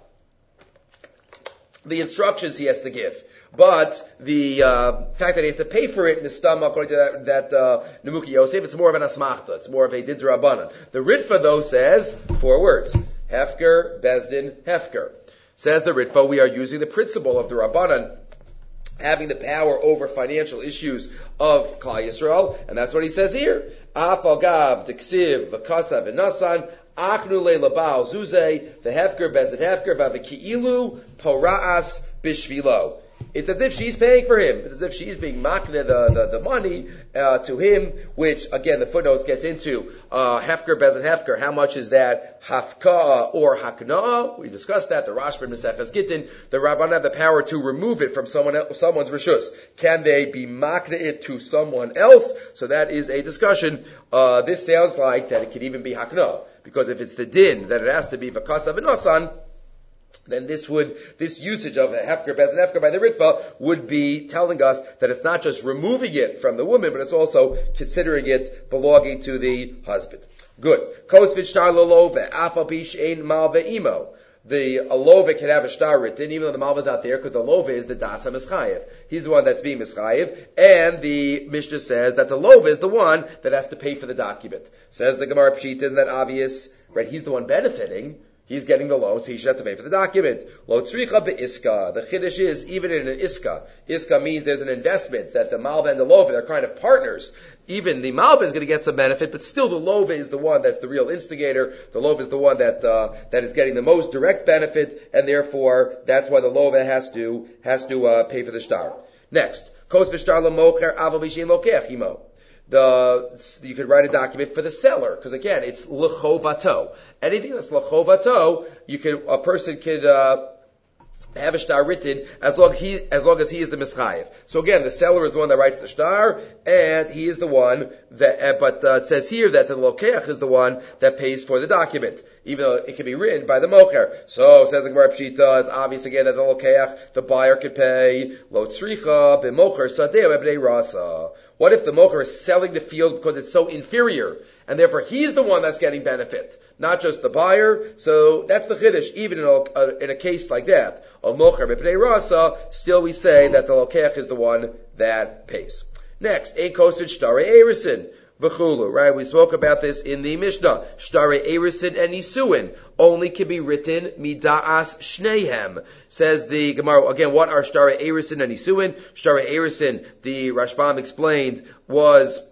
The instructions he has to give. But the fact that he has to pay for it, Nistam, according to that Nemuki Yosef, it's more of an asmachta. It's more of a din d'Rabbanan. The Ritva, though, says 4 words. Hefker, Bezdin, Hefker. Says the Ritva, we are using the principle of the Rabbanan having the power over financial issues of Klal Yisrael, and that's what he says here. Afal gav, deksiv, v'kasav, v'nasan, Achnu leila baal zuze, the hefker bezet hefker, vaviki'ilu pora'as bishvilo. It's as if she's paying for him. It's as if she's being makna the money to him, which again the footnotes gets into hefker bezet hefker. How much is that hafka or hakna? We discussed that. The Rashba and Mesechus Gittin, the Rabban have the power to remove it from someone's rishus. Can they be makna it to someone else? So that is a discussion. This sounds like that it could even be hakna, because if it's the din that it has to be v'kasav v'nasan, then this usage of hefker bez and hefker by the Ritva would be telling us that it's not just removing it from the woman, but it's also considering it belonging to the husband. Good. Kosvit shtar lolove, afal bish ein malve imo. The alove can have a shtar written, even though the malva's not there, because the love is the dasa mischayev. He's the one that's being mischayev, and the Mishnah says that the love is the one that has to pay for the document. Says the Gemara Pshita, isn't that obvious? Right? He's the one benefiting. He's getting the loan, so he should have to pay for the document. Lo tzricha be'iska. The chiddush is, even in an iska. Iska means there's an investment, that the malva and the lova, they're kind of partners. Even the malva is going to get some benefit, but still the lova is the one that's the real instigator. The lova is the one that is getting the most direct benefit, and therefore, that's why the lova has to pay for the shtar. Next. Kos v'shtar l'mocher aval b'shein lokech imo. You could write a document for the seller, because again, it's l'chovato. Anything that's l'chovato, a person could have a shtar written as long as he is the mischayev. So again, the seller is the one that writes the shtar, and he is the one that. But it says here that the lokeach is the one that pays for the document, even though it can be written by the mocher. So says the Gemara Pshita, it's obvious again that the lokeach, the buyer, could pay lo tzricha b'mocher sadeh b'bnei rasa. What if the mocher is selling the field because it's so inferior, and therefore he's the one that's getting benefit, not just the buyer? So that's the chiddush. Even in a case like that, of mocher b'pnei rasa, still we say that the lokeach is the one that pays. Next, ein kosed shtare erisin v'chulu. Right, we spoke about this in the Mishnah. Shtare erisin and nisuin only can be written mida'as shnehem. Says the Gemara, again, what are shtare erisin and nisuin? Shtare erisin, the Rashbam explained, was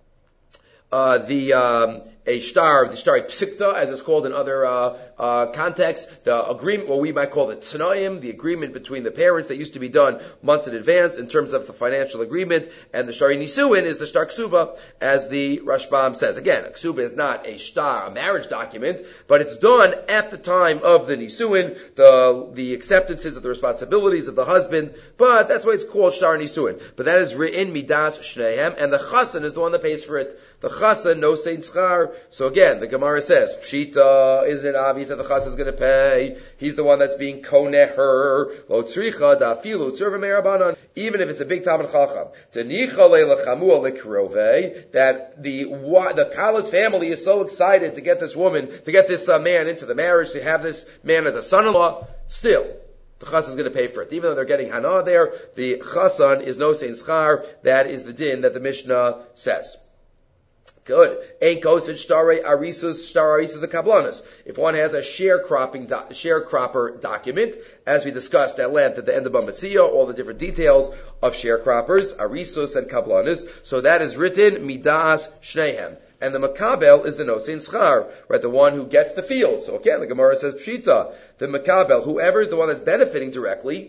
a shtar, the shtar psikta, as it's called in other contexts, the agreement, what we might call the t'naim, the agreement between the parents that used to be done months in advance in terms of the financial agreement, and the shtar nisuin is the shtar ksuba, as the Rashbam says. Again, a ksuba is not a shtar, a marriage document, but it's done at the time of the nisuin, the acceptances of the responsibilities of the husband, but that's why it's called shtar nisuin. But that is written midas shnehem, and the chassan is the one that pays for it. The chassan no sein schar. So again, the Gemara says, Pshita, isn't it obvious that the chassan is going to pay? He's the one that's being koneh her. Lo tzricha dafilu tzurva me'rabanan. Even if it's a big Talmid Chacham. Tenicha le'lechamua le'krovei. That the Kala's family is so excited to get this woman, to get this man into the marriage, to have this man as a son-in-law. Still, the chassan is going to pay for it. Even though they're getting hana there, the chassan is no sein schar. That is the din that the Mishnah says. Good. Ein kosed shtare arisus the kablanas. If one has a sharecropper document, as we discussed at length at the end of Bamitzia, all the different details of sharecroppers, arisus and kablanas, so that is written midas shnehem. And the makabel is the nosein schar, right? The one who gets the field. So again, the Gemara says pshita, the makabel, whoever is the one that's benefiting directly,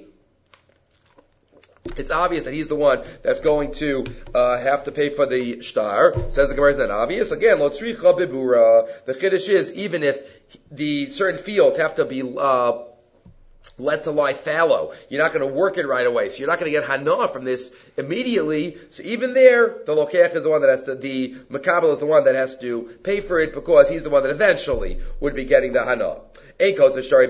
it's obvious that he's the one that's going to have to pay for the shtar. Says the Gemara, is that obvious? Again, lo tzricha bibura. The chiddush is, even if the certain fields have to be let to lie fallow, you're not going to work it right away, so you're not going to get hana from this immediately. So even there, the lokeach is the one that has to, the makabel is the one that has to pay for it, because he's the one that eventually would be getting the hana. Shtar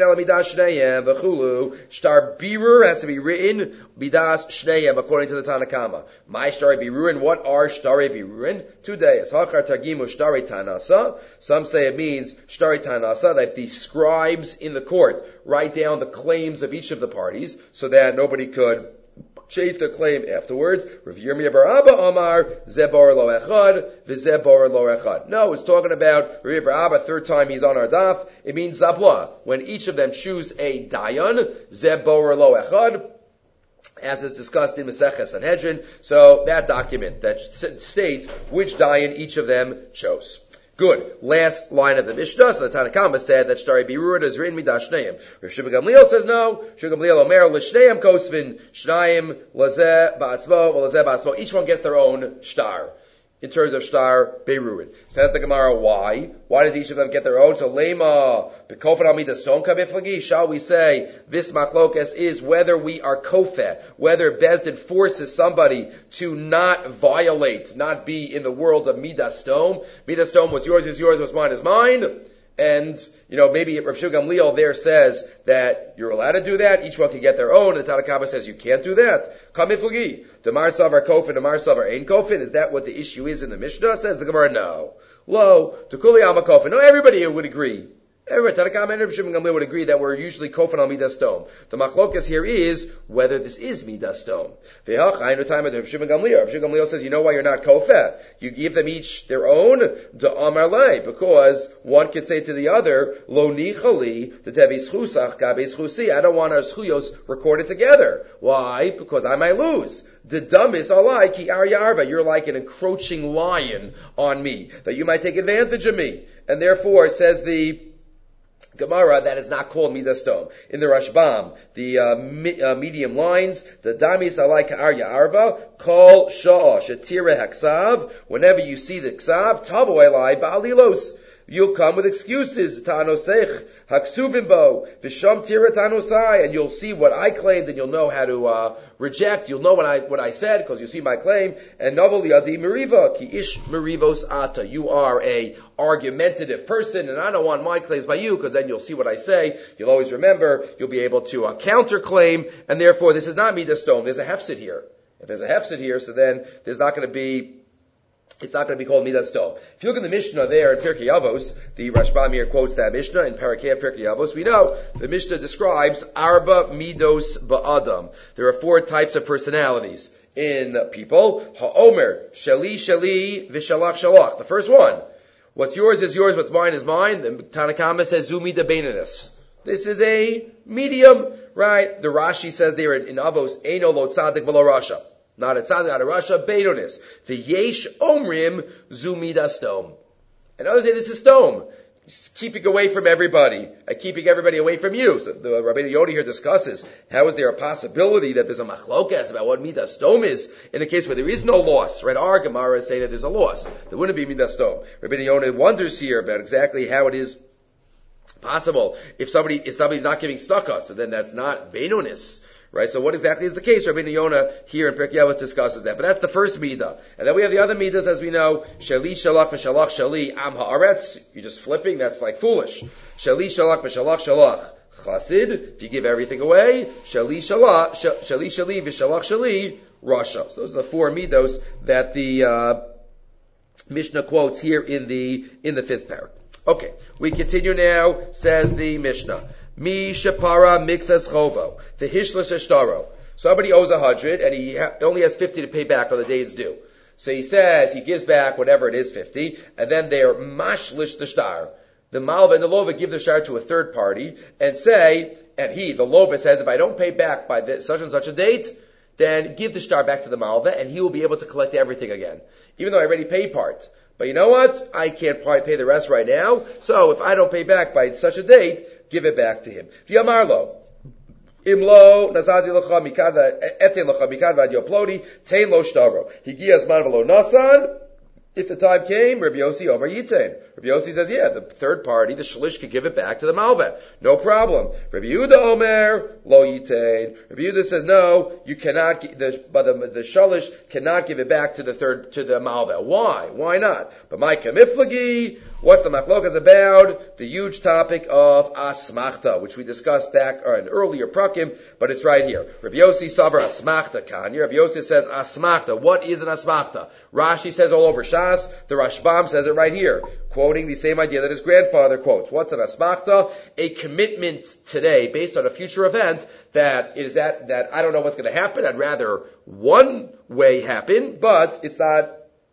birur has to be written bidas shneim according to the Tanakama. My shtar birurin. What are shtar birurin? 2 days. Hachar tagimu shtar tanasa. Some say it means shtar tanasa, that the scribes in the court write down the claims of each of the parties, so that nobody could change the claim afterwards. Rav Yirmiyah bar Abba Omar, Zebor lo echad, v'zebor lo echad. No, it's talking about Rav Yirmiyah bar Abba, third time he's on our daf. It means zabla, when each of them choose a dayan, Zebor lo echad, as is discussed in Masechah Sanhedrin. So that document that states which dayan each of them chose. Good. Last line of the Mishnah. So the Tanakama said that Shtari Birur is written Midas Shneim. Rav Shimon Gamliel says no. Shimon Gamliel Omer L'Shneim Kosvin Shnayim Lazeh Ba'atzmo Lazeh Ba'atzmo. Each one gets their own shtar in terms of shtar Beirut. Says the Gemara, why? Why does each of them get their own? So lema b'kofet al midas stom kaviflagi. Shall we say this machlokes is whether we are kofet, whether Bezdin forces somebody to not violate, not be in the world of midas stom. Midas stom, what's yours is yours, what's mine is mine. And, maybe Rav Shimon Gamliel there says that you're allowed to do that. Each one can get their own. And the Tanakama says you can't do that. Kamiflagi. Damar savar kofin, damar savar ein kofin. Is that what the issue is in the Mishnah? Says the Gemara, no. Lo, tukuli alma kofin. No, everybody here would agree. Everybody, Tanakama and Rav Shimon Gamliel would agree that we're usually kofin al midas stom. The machlokas here is whether this is midas stom. Ve'hachainu time of Rav Shimon Gamliel. Rav Shimon Gamliel says, you know why you're not kofet? You give them each their own de amar lei, because one can say to the other, lo nichali the tevi schusach gabe schusi. I don't want our schuyos recorded together. Why? Because I might lose. The dumb is alai ki ar yarva. You're like an encroaching lion on me, that you might take advantage of me. And therefore, says the Gemara, that is not called midas stom. In the Rashbam, the medium lines, the damis alai ka'ar ya'arva, kol sha'ah shetira haksav. Whenever you see the ksav, tavo elai ba'alilos. You'll come with excuses, ta'anosech, haksubimbo, v'sham tira ta'anosai, and you'll see what I claimed, and you'll know how to reject. You'll know what I said, because you see my claim. And novel yadi meriva, ki ish merivos ata. You are a argumentative person, and I don't want my claims by you, because then you'll see what I say. You'll always remember. You'll be able to counterclaim, and therefore this is not midas stom. There's a hefsid here. If there's a hefsid here, so then there's not going to be. It's not going to be called midas stom. If you look in the Mishnah there in Pirkei Avos, the Rashbam here quotes that Mishnah in Parakeh Pirkei Avos. We know the Mishnah describes arba midos ba'adam. There are 4 types of personalities in people. Ha'omer, shali shali, v'shalach shalach. The first one, what's yours is yours, what's mine is mine. The Tanakama says zumi de beinanis. This is a medium, right? The Rashi says there in Avos, eino lo tzadik v'lo rasha. Not a tzaddik, not a rasha, beidonis. The yesh omrim zu midas stom. And others say this is stom. Just keeping away from everybody, keeping everybody away from you. So the Rabbeinu Yodi here discusses how is there a possibility that there's a machlokas about what midas stom is in a case where there is no loss. Right? Our Gemara say that there's a loss. There wouldn't be midas stom. Rabbeinu Yodi wonders here about exactly how it is possible if somebody's not giving tzedakah, so then that's not beinonis. Right, so what exactly is the case? Rabbeinu Yonah here in Pirkei Avos discusses that. But that's the first midah. And then we have the other midahs, as we know. Shali, shalach, v'shalach, shali, am ha'aretz. You're just flipping, that's like foolish. Shali, shalach, v'shalach, shalach. Chasid, if you give everything away. Shali, shalach, shali, shali, v'shalach, shali, rasha. So those are the 4 midos that the Mishnah quotes here in the 5th paragraph. Okay, we continue now, says the Mishnah. Mi shapara mixas chovo, v'hishlas eshtaro. Somebody owes 100 and he only has 50 to pay back on the day it's due. So he says, he gives back whatever it is, 50, and then they're mashlish the shtar. The malva and the lova give the shtar to a third party and say, and the lova says, if I don't pay back by such and such a date, then give the shtar back to the malva and he will be able to collect everything again. Even though I already paid part. But you know what? I can't probably pay the rest right now, so if I don't pay back by such a date, give it back to him. V'yamarlo, imlo nazazi lecha mikad eten lecha mikad vad yoplodi tein lo shtaro. Higias man v'lo nasan. If the time came, Rabbi Yossi Omer Yitain. Rabbi Yossi says, yeah, the third party, the shlish, could give it back to the malveh. No problem. Rabbi Yehuda Omer Lo Yitain. Rabbi Yehuda says, no, you cannot. The shlish cannot give it back to the malveh. Why? Why not? But my kamiflagi. What's the machlokas about? The huge topic of asmachta, which we discussed back in earlier prakim, but it's right here. Rabbi Yossi Savar asmachta kanya. Rabbi Yossi says asmachta. What is an asmachta? Rashi says all over Shas. The Rashbam says it right here, quoting the same idea that his grandfather quotes. What's an asmachta? A commitment today based on a future event that I don't know what's going to happen. I'd rather one way happen, but it's not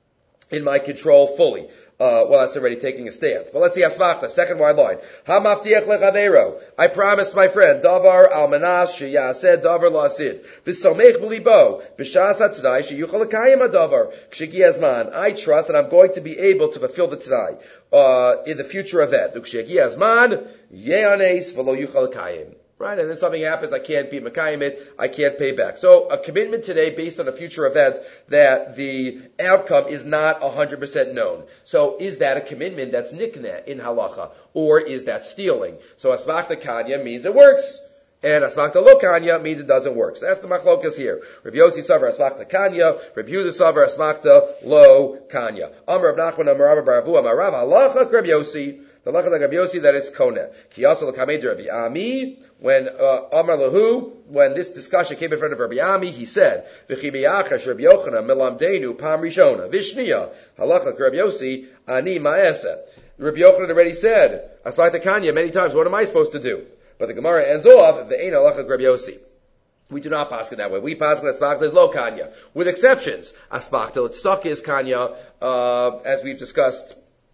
in my control fully. Well, that's already taking a stand. But let's see Asmachta, second wide line. Ha-maftiach lechavero. I promised my friend, davar al-manas sheyaseh davar la'asid. V'samech b'libo. B'shas ha-t'nai sheyuchal l'kayim ha-davar. K'shegi hazman. I trust that I'm going to be able to fulfill the t'nai, in the future event. K'shegi hazman, ye'anes v'lo yuchal l'kayim. Right, and then something happens, I can't be Mekayim it, I can't pay back. So a commitment today based on a future event that the outcome is not 100% known. So is that a commitment that's nikneh in halacha? Or is that stealing? So asmachta kanya means it works. And asmachta lo kanya means it doesn't work. So that's the machlokas here. Rabbi Yossi savar asmachta kanya, Rabbi Yehuda savar asmachta lo kanya. Amar Rav Nachman, Amar Rabba Baravu, Amar Rav halacha Rabbi Yossi. The halacha like Rabbi Yossi that it's koneh. Ki also l'kamed Rabbi Ami. When Amar Lahu, when this discussion came in front of Rabbi Ami, he said, "V'chi beyachash Rabbi Yochanan melamdeinu pam rishona v'shniya halacha Rabbi Yossi ani ma'aseh." Rabbi Yochanan already said, "Asmachta kanya" many times. What am I supposed to do? But the Gemara ends off, "Ve'ein halacha Rabbi Yossi." We do not pass it that way. We pass it asmachta is lo kanya, with exceptions. Asmachta l'tzedakah is kanya, as we've discussed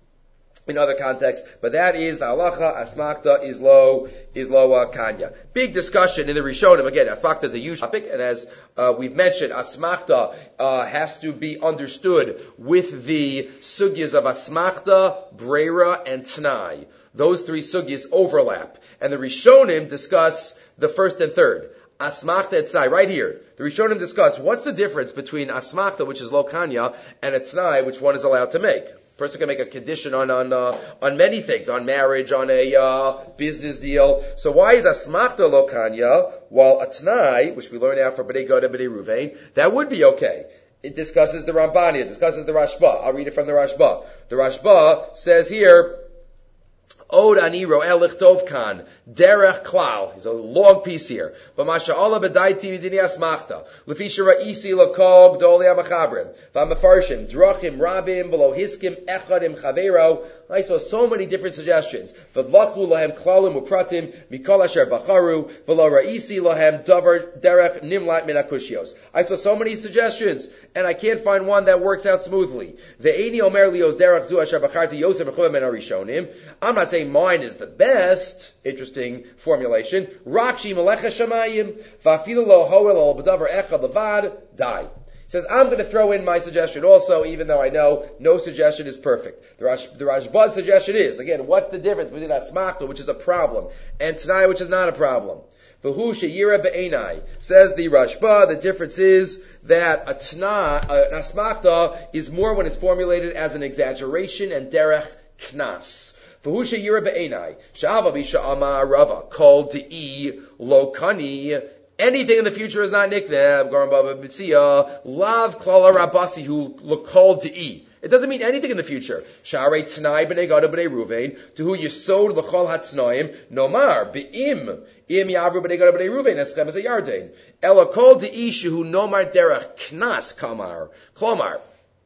in other contexts, but that is the halacha. Asmachta is lo kanya. Big discussion in the Rishonim. Again, asmachta is a huge topic, and as we've mentioned, asmachta has to be understood with the sugyas of asmachta, brera, and t'nai. Those three sugyas overlap, and the Rishonim discuss the first and third. Asmachta and t'nai, right here. The Rishonim discuss what's the difference between asmachta, which is lo kanya, and a t'nai, which one is allowed to make. Person can make a condition on many things, on marriage, on a business deal. So why is asmachta lo kanya, while a t'nai, which we learn out for B'nai Gad and B'nai Ruvain, that would be okay? It discusses the Rambani, it discusses the Rashba. I'll read it from the Rashba. The Rashba says here, Od ani ro'el lichtov kan derech klal. He's a long piece here. But masha'ala b'daiti v'dini asmachta. Lefisha ra'isi l'kol gdoli ha'machabrim. V'amafarshim drachim rabim v'lo hiskim echadim chavero. I saw so many different suggestions. V'dlachlu lahem klalim u'pratim mikol asher bacharu v'lo ra'isi lahem davar derech nimlat min akushios. I saw so many suggestions, and I can't find one that works out smoothly. Ve'eni omer lios derech zu asher bacharti yosef v'chuvah men arishonim. I'm not saying mine is the best. Interesting formulation. Rakshi melecha shamayim va'afilu lo hoel al b'davar echad levad die. He says, I'm going to throw in my suggestion also, even though I know no suggestion is perfect. The Rashba's suggestion is, again, what's the difference between asmachta, which is a problem, and t'nai, which is not a problem? V'hu sheyira be'enai. Says the Rashba, the difference is that an asmachta is more when it's formulated as an exaggeration and derech knas. V'hu sheyira be'enai. Sha'ava b'sha'ama rava. Kol de'i lo kani. Anything in the future is not nikneh. Garam baba b'tzia. Lav klala rabasi hu l'kol de'i. It doesn't mean anything in the future. Sharei t'nai b'nei gada b'nei ruvein. Tuhu yisod l'chol hatznoim. Nomar be'im. Im yavru b'nei gada b'nei ruvein. Eschem as a yardein. Ela kol de'i shehu nomar derech knas kamar. Klomar.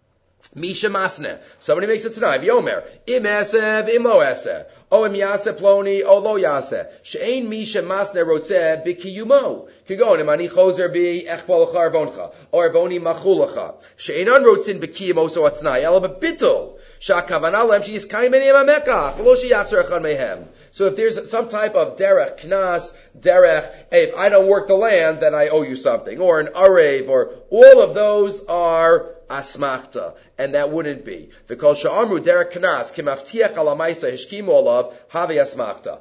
Misha masne. Somebody makes it tonight. V'yomer. Im eseh v'im lo eseh. O im yaseh ploni, o lo yaseh. She'ein misha masne rotzeh b'kiyumo. Kigon, im ani chozer bi echpol achar voncha. O ervoni machulacha. She'einan rotzin b'kiyumo so atznai. Ela b'bitol. Sha'kavana lem she'is kaim eni amamekach. V'lo she'yachzer echad mehem. So if there's some type of derech, knas, derech, hey, if I don't work the land, then I owe you something. Or an arev, or all of those are asmachta, and that wouldn't be. The kol sha'amru derech knas kimaftiach alamaisa hishkimu olav have asmachta.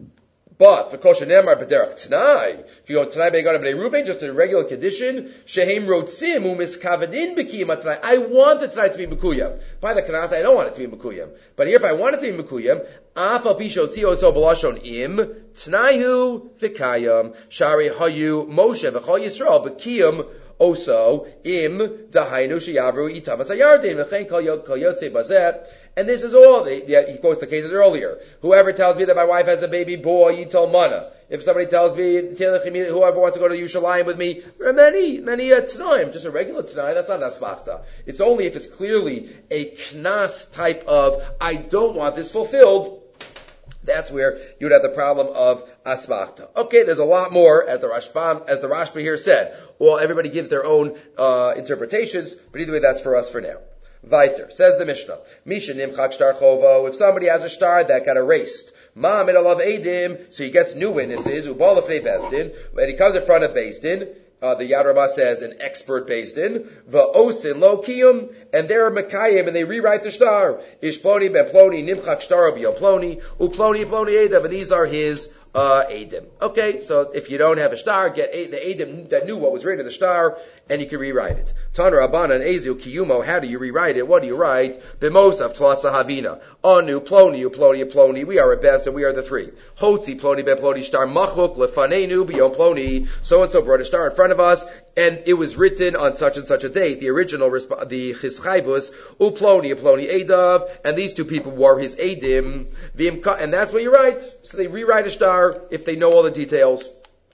But the kol shenemar b'derech t'nai, you go t'nai be'egad b'nei Ruvain, just a regular condition. Shehem rotzim u'miskavadin b'kiyim t'nai. I want the t'nai to be b'kuyam. By the knas, I don't want it to be b'kuyam. But here, if I want it to be b'kuyam, af al pi shotzi oso b'lashon im t'naihu v'kayam shari hayu Moshe v'chol Yisrael b'kiyam. Also, im dahainu sheyavru itam as hayardin v'chein kol yotzei bazeh. And this is all. He quotes the cases earlier. Whoever tells me that my wife has a baby boy, yitol mana. If somebody tells me, whoever wants to go to Yerushalayim with me, there are many t'naim. Just a regular t'nai, that's not an asmachta. It's only if it's clearly a knas type of, I don't want this fulfilled. That's where you'd have the problem of asmachta. Okay, there's a lot more, as the Rashba here said. Well, everybody gives their own interpretations, but either way, that's for us for now. Viter. Says the Mishnah. Misha nimchak shtar chovo. If somebody has a shtar that got erased, ma midalav edim, so he gets new witnesses, ubal lefnei bezdin, and he comes in front of bezdin, the Yad Rabbah says an expert bezdin, va'osin lo kiyum, and they're mekayim, and they rewrite the shtar. Ish ploni ben ploni, nimchak shtar b'yom ploni, uploni ploni edav, and these are his edim. Okay, so if you don't have a shtar, get the edim that knew what was written in the shtar, and you can rewrite it. Taner Abanan Ezu Kiyumo, how do you rewrite it? What do you write? B'mosav Tlasa Havina. Anu Ploni, Uploni, Uploni, we are a best, and we are the three. Hotzi Ploni Ben Ploni Shtar Machuk Lefanenu B'yom Ploni. So and so brought a shtar in front of us, and it was written on such and such a date. The original, the Chischayvus, Uploni, Uploni Edav, and these two people were his edim, and that's what you write. So they rewrite a shtar if they know all the details.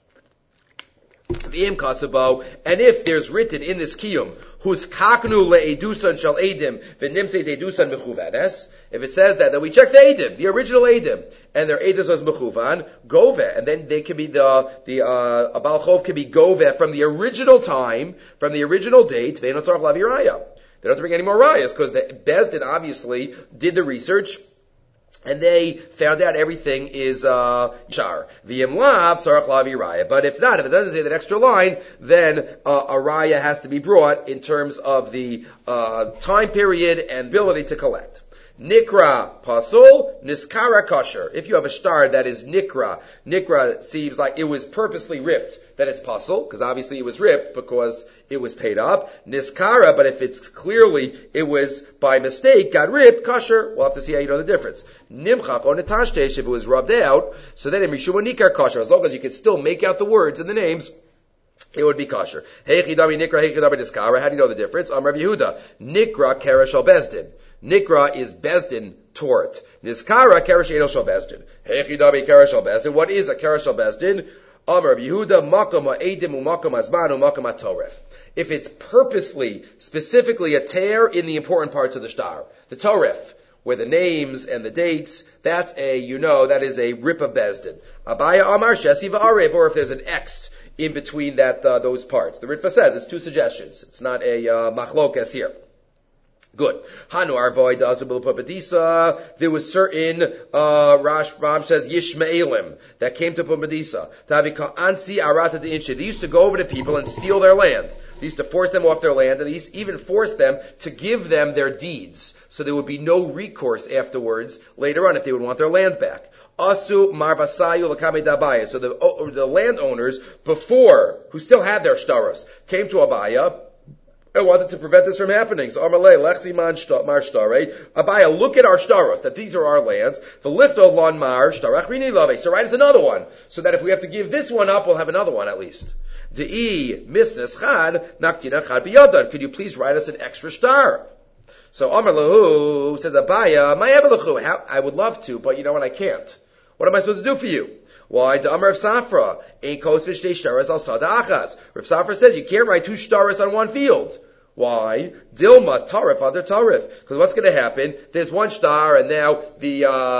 And if there's written in this kiyum, who's kaknu le'edusan shal edim, v'nimseis edusan mechuvanes, if it says that we check the edim, the original edim, and their edus was mechuvan, gove, and then they can be the Abal Chov can be gove from the original time, from the original date, ve'en otzarach lavi raya. They don't have to bring any more rayas, because the Bezdin obviously did the research, and they found out everything is shar. V'im lav sarach lavi raya. But if not, if it doesn't say that extra line, then a raya has to be brought in terms of the time period and ability to collect. Nikra pasul, niskara kosher. If you have a shtar that is nikra seems like it was purposely ripped, then it's pasul, because obviously it was ripped because it was paid up. Niskara, but if it's clearly it was by mistake, got ripped, kosher, we'll have to see how you know the difference. Nimchak or netashtesh, if it was rubbed out, so then in Mishuma Nikar kosher, as long as you can still make out the words and the names, it would be kosher. Heichidami nikra, heichidami niskara, how do you know the difference? Amar Yehuda, nikra keresh al bezdin. Nikra is bezdin tort. Niskara keresh edel shal bezdin. Heichidami keresh al bezdin. What is a keresh al bezdin? Amar Yehuda, makom ha'edim u'makom ha'zman u'makom ha'toref. If it's purposely, specifically a tear in the important parts of the shtar, the toref, where the names and the dates, that's that is a rip of bezdin. Abaya Amar Shesi v'arev, or if there's an X in between those parts. The Ritva says it's two suggestions. It's not a machlokas here. Good. Hanu arvoy dazubil pumbedisa. There was certain Rashbam says Yishmaelim that came to Pumbedisa. Tavika ansi arata de inshe. They used to go over to people and steal their land. They used to force them off their land, and they used to even force them to give them their deeds, so there would be no recourse afterwards later on if they would want their land back. Asu marvasayu lakame dabaya. So the landowners before, who still had their shtaros, came to Abaya and wanted to prevent this from happening. So Amalei lechsi man mar shtare. Abaya, look at our shtaros, that these are our lands. The lifto lon mar shtarach rini lave. So write us another one, so that if we have to give this one up, we'll have another one at least. De'i misnes chad naktina chad biyadan. Could you please write us an extra shtar? So Amar lahu says Abaya, my ebelahu. I would love to, but you know what? I can't. What am I supposed to do for you? Why? The Amar of Safra ain't kos v'shtei shtaras al sada achas. Rav Safra says you can't write two shtaras on one field. Why? Dilma tarif other tarif. Because what's going to happen? There's one shtar, and now the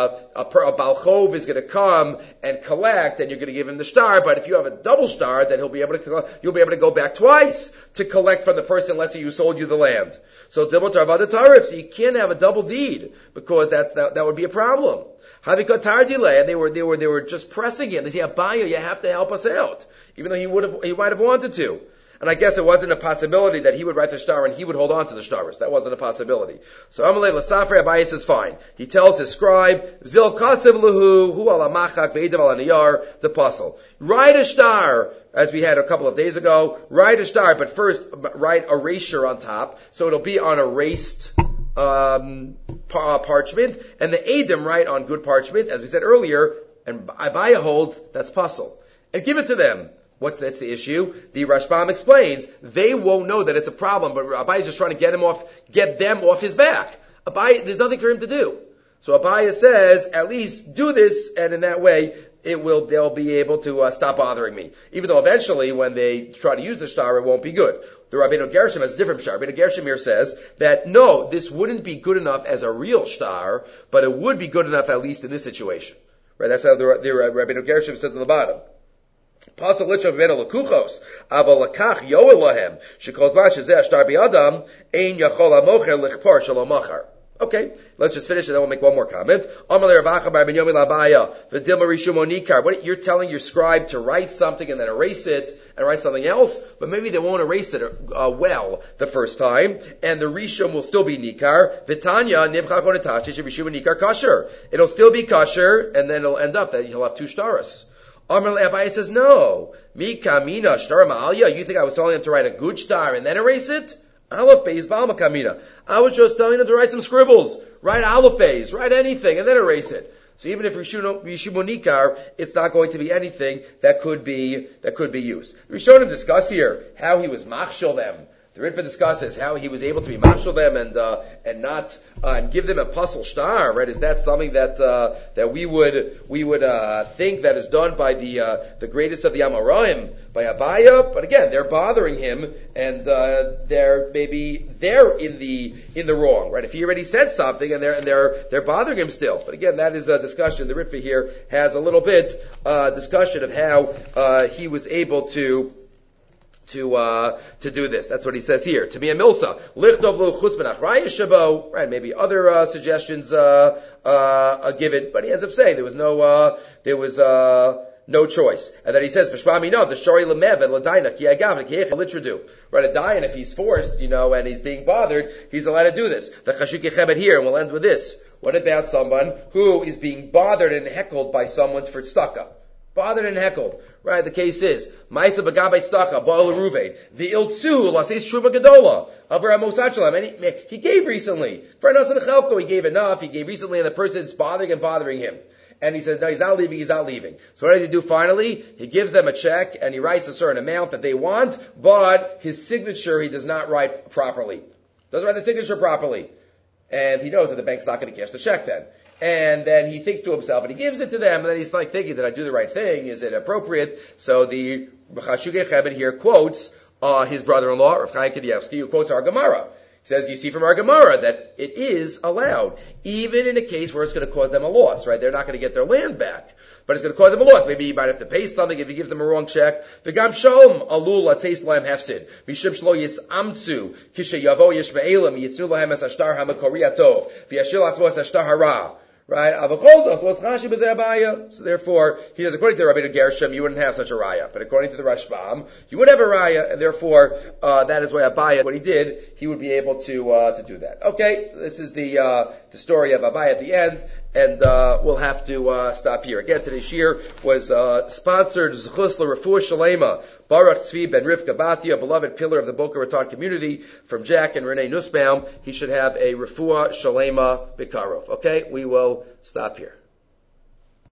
a balchov is going to come and collect, and you're going to give him the shtar. But if you have a double shtar, then you'll be able to go back twice to collect from the person. Let's say who sold you the land. So dilma tarif other tarif. So you can't have a double deed because that would be a problem. Havikatar delay, and they were just pressing him. They say, Abaya, you have to help us out, even though he might have wanted to. And I guess it wasn't a possibility that he would write the shtar and he would hold on to the shtaris. That wasn't a possibility. So Amalei Lasafre Abaya says fine. He tells his scribe, Zil Kasev Lahu, Hu ala Machak, Ve'edav ala Niyar, the puzzle. Write a shtar, as we had a couple of days ago. Write a shtar, but first write erasure on top, so it'll be on erased parchment, and the Edom write on good parchment, as we said earlier, and Abaya holds that's puzzle. And give it to them. That's the issue? The Rashbam explains, they won't know that it's a problem, but Abaya is just trying to get them off his back. Abaya, there's nothing for him to do. So Abaya says, at least do this, and in that way, they'll be able to stop bothering me. Even though eventually, when they try to use the shtar, it won't be good. The Rabbeinu Gershom has a different shtar. Rabbeinu Gershom here says that no, this wouldn't be good enough as a real shtar, but it would be good enough at least in this situation. Right? That's how the Rabbeinu Gershom says on the bottom. Pasal lichav v'menu lekuchos, aval lakach yoel lahem, shekol zman shezeh ashtar bi'adam, ein yachol hamocher lichpar shalom machar. Okay, let's just finish and then we'll make one more comment. What you're telling your scribe to write something and then erase it and write something else, but maybe they won't erase it well the first time, and the rishum will still be nikar. Vitanya nikar kasher. It'll still be kasher, and then it'll end up that you'll have two shtaras. Abaye says no. Mikamina shtar ma'alya. You think I was telling them to write a good shtar and then erase it? Aleph Beis Ba'al Makamina. I was just telling them to write some scribbles. Write Aleph Beis. Write anything and then erase it. So even if Rishumo Nikar, it's not going to be anything that could be used. Rishonim discuss here how he was machshel them. The Ritva discusses how he was able to be machshel them and not and give them a puzzle shtar. Right? Is that something that we would think that is done by the greatest of the Amoraim, by Abaya? But again, they're bothering him, and they're in the wrong. Right? If he already said something and they're bothering him still. But again, that is a discussion. The Ritva here has a little bit discussion of how he was able to do this. That's what he says here. To be a milsa, lichtov lo chutz ben achraya shabo. Right? Maybe other suggestions given, but he ends up saying there was no choice. And then he says, "V'shmami no, the shori lemev and l'daina ki agav ki litradu." Right? A dayan, if he's forced, and he's being bothered, he's allowed to do this. The chashuk yechebed here, and we'll end with this. What about someone who is being bothered and heckled by someone for tzedakah? Bothered and heckled. Right, the case is, Ma'isa Bagabait Staka, Baal Ruvain, the Iltsu, Lasis Shruba Gadola, Avra Mosachalam, and he gave recently. For Nasan Chelko, he gave enough, he gave recently, and the person's bothering him. And he says, no, he's not leaving. So what does he do finally? He gives them a check, and he writes a certain amount that they want, but his signature he does not write properly. Doesn't write the signature properly. And he knows that the bank's not going to cash the check then. And then he thinks to himself, and he gives it to them, and then he's like thinking, did I do the right thing? Is it appropriate? So the Chashuk Chebed here quotes his brother-in-law, Rav Chaim Kanievsky, who quotes our Gemara. He says, you see from our Gemara that it is allowed, even in a case where it's going to cause them a loss, right? They're not going to get their land back, but it's going to cause them a loss. Maybe you might have to pay something if he gives them a wrong check. V'gam shalom alul atzeis lahem hefsid. Mishum shlo yisamtzu kishe yavo yishme'elim yitznu lahem es hashtar hamakori atov. V'yashil atzmo es hashtar hara. Right? So therefore, he says, according to the Rabbeinu Gershom, you wouldn't have such a raya. But according to the Rashbam, you would have a raya, and therefore, that is why Abaya, what he did, he would be able to do that. Okay, so this is the story of Abaya at the end, and we'll have to stop here. Again, today's shir was sponsored Zechus L'Refuah Shalema, Baruch Tzvi Ben Rivka Batia, a beloved pillar of the Boca Raton community, from Jack and Renee Nussbaum. He should have a Refuah Shalema Bikarov. Okay, we will stop here.